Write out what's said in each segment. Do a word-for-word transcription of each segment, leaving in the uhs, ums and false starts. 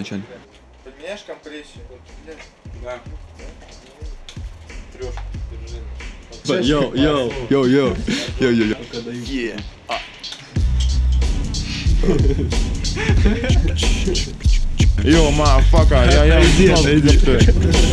вначале. Подменяешь компрессию? Да. Трешку, держи. Йоу, йоу, йоу, йоу, йоу, йоу, йоу. Е. Йоу, мафака, я я Иди, иди.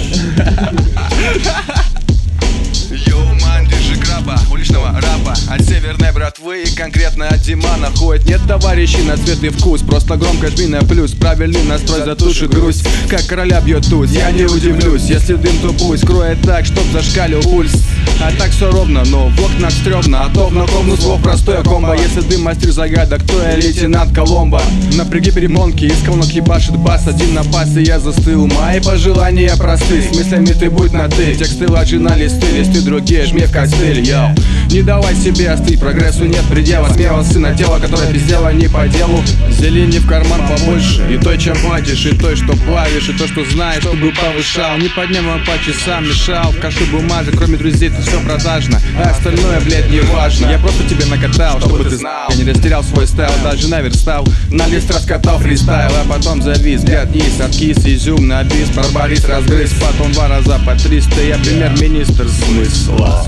Йоу, ман, держи краба, уличного рапа от северной братвы и конкретно от Димана. Ходит, нет товарищей на цвет и вкус, просто громко жми на плюс. Правильный настрой затушит грусть, как короля бьет туз. Я не удивлюсь, если дым, то пусть кроет так, чтоб зашкалил пульс. А так все ровно, но в окнах стрёмно. А то в накомну слов простое комбо. Если дым мастер загадок, то я лейтенант Коломбо. Напряги перемонки, из колонок ебашит бас. Один на пас, и я застыл. Мои пожелания просты, с мыслями ты будь на ты. Тексты ложи на листы, листы другие жми в костыль, йоу. Не давай себе остыть, прогрессу нет предела. Смело сына тела, которое без дела не по делу. Зелени в карман побольше, и той, чем платишь, и той, что плавишь, и то, что знаешь, чтобы повышал. Не по дням, а по часам мешал. В кашу бумажек, кроме друзей, ты все продажно, а остальное, блядь, не важно. Я просто тебе накатал, чтобы ты знал. Я не растерял свой стайл, даже наверстал. На лист раскатал фристайл, а потом завис. Взгляд есть, откис, изюм на бис. Барбарис разгрыз, потом два раза по триста. Я премьер-министр смысла.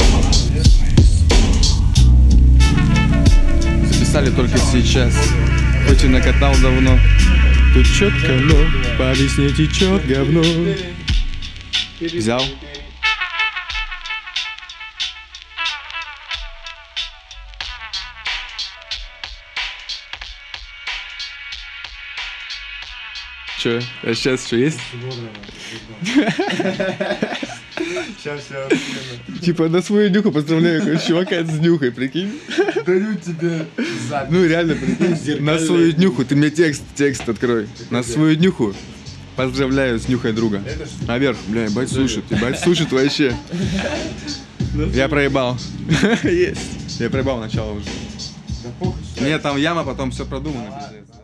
Записали только сейчас, хоть и накатал давно. Тут четко, но по весне течет говно. Взял. Че, а сейчас что есть? Сейчас, сейчас. Типа на свою нюху поздравляю какого-то чувака с нюхой, прикинь. Даю тебе запись. Ну реально, прикинь, на свою нюху, ты мне текст, текст открой. На свою нюху поздравляю с нюхой друга. Наверх, бля, ебать сушит, ебать сушит вообще. Я проебал. Есть. Я проебал начало уже. Нет, там яма, потом все продумано.